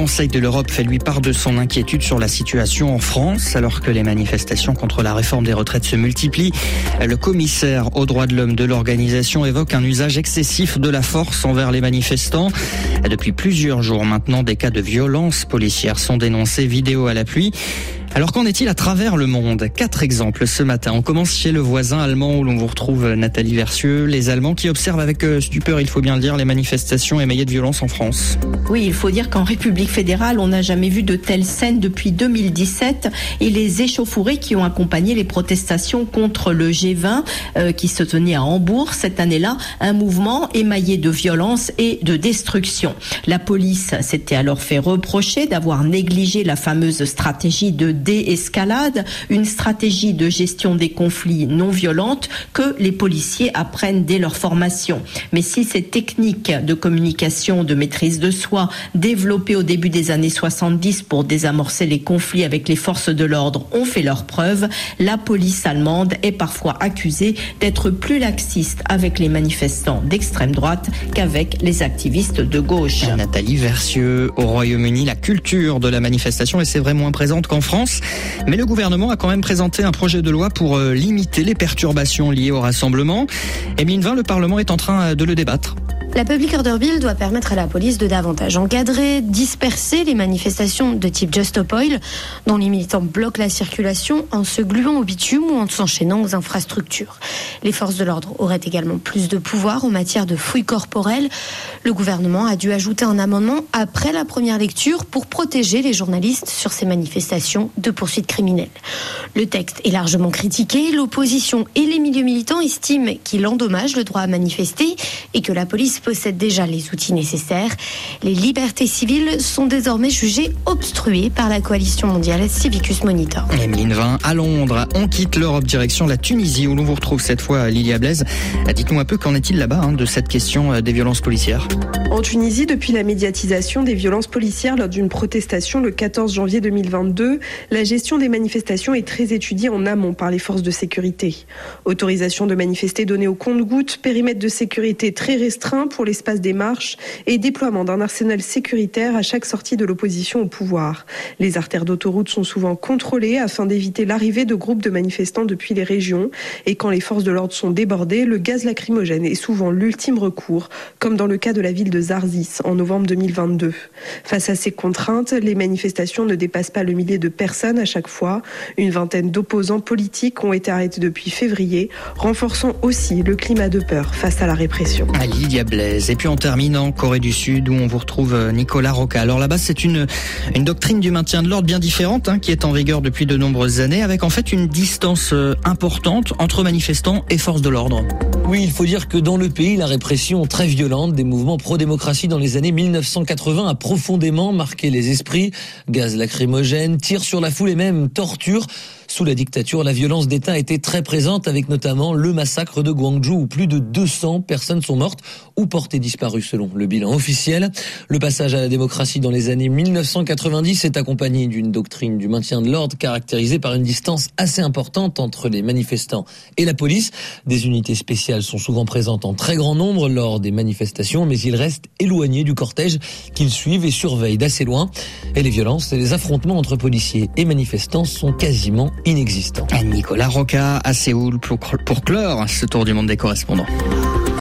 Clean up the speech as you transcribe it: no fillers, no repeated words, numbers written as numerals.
Conseil de l'Europe fait lui part de son inquiétude sur la situation en France, alors que les manifestations contre la réforme des retraites se multiplient. Le commissaire aux droits de l'homme de l'organisation évoque un usage excessif de la force envers les manifestants. Depuis plusieurs jours maintenant, des cas de violence policière sont dénoncés, vidéo à l'appui. Alors qu'en est-il à travers le monde ? 4 exemples ce matin. On commence chez le voisin allemand où l'on vous retrouve Nathalie Versieux. Les Allemands qui observent avec stupeur, il faut bien le dire, les manifestations émaillées de violence en France. Oui, il faut dire qu'en République fédérale, on n'a jamais vu de telles scènes depuis 2017 et les échauffourées qui ont accompagné les protestations contre le G20 qui se tenait à Hambourg cette année-là, un mouvement émaillé de violence et de destruction. La police s'était alors fait reprocher d'avoir négligé la fameuse stratégie de déescalade, une stratégie de gestion des conflits non violente que les policiers apprennent dès leur formation. Mais si ces techniques de communication, de maîtrise de soi, développées au début des années 70 pour désamorcer les conflits avec les forces de l'ordre, ont fait leurs preuves, la police allemande est parfois accusée d'être plus laxiste avec les manifestants d'extrême droite qu'avec les activistes de gauche. Nathalie Versieux, au Royaume-Uni, la culture de la manifestation est c'est vrai moins présente qu'en France. Mais le gouvernement a quand même présenté un projet de loi pour limiter les perturbations liées au rassemblement. Emeline Vin, le Parlement est en train de le débattre. La Public Order Bill doit permettre à la police de davantage encadrer, disperser les manifestations de type Just Stop Oil, dont les militants bloquent la circulation en se gluant au bitume ou en s'enchaînant aux infrastructures. Les forces de l'ordre auraient également plus de pouvoir en matière de fouilles corporelles. Le gouvernement a dû ajouter un amendement après la première lecture pour protéger les journalistes sur ces manifestations de poursuites criminelles. Le texte est largement critiqué. L'opposition et les milieux militants estiment qu'il endommage le droit à manifester et que la police possède déjà les outils nécessaires. Les libertés civiles sont désormais jugées obstruées par la coalition mondiale Civicus Monitor. Emeline Vin, à Londres, on quitte l'Europe direction la Tunisie où l'on vous retrouve cette fois Lilia Blaise. Dites-nous un peu qu'en est-il là-bas de cette question des violences policières. En Tunisie, depuis la médiatisation des violences policières lors d'une protestation le 14 janvier 2022, la gestion des manifestations est très étudiée en amont par les forces de sécurité. Autorisation de manifester donnée au compte-gouttes, périmètre de sécurité très restreint pour l'espace des marches et déploiement d'un arsenal sécuritaire à chaque sortie de l'opposition au pouvoir. Les artères d'autoroute sont souvent contrôlées afin d'éviter l'arrivée de groupes de manifestants depuis les régions. Et quand les forces de l'ordre sont débordées, le gaz lacrymogène est souvent l'ultime recours, comme dans le cas de la ville de Zarzis en novembre 2022. Face à ces contraintes, les manifestations ne dépassent pas le millier de personnes à chaque fois. Une vingtaine d'opposants politiques ont été arrêtés depuis février, renforçant aussi le climat de peur face à la répression. Lilia Blaise. Et puis en terminant, Corée du Sud, où on vous retrouve Nicolas Roca. Alors là-bas, c'est une doctrine du maintien de l'ordre bien différente qui est en vigueur depuis de nombreuses années, avec en fait une distance importante entre manifestants et forces de l'ordre. Oui, il faut dire que dans le pays, la répression très violente des mouvements pro-démocratie dans les années 1980 a profondément marqué les esprits. Gaz lacrymogène, tirs sur la foule et même torture. Sous la dictature, la violence d'État était très présente avec notamment le massacre de Gwangju où plus de 200 personnes sont mortes ou portées disparues selon le bilan officiel. Le passage à la démocratie dans les années 1990 est accompagné d'une doctrine du maintien de l'ordre caractérisée par une distance assez importante entre les manifestants et la police. Des unités spéciales sont souvent présentes en très grand nombre lors des manifestations, mais ils restent éloignés du cortège qu'ils suivent et surveillent d'assez loin. Et les violences et les affrontements entre policiers et manifestants sont quasiment inexistants. Nicolas Roca à Séoul pour clore ce tour du monde des correspondants.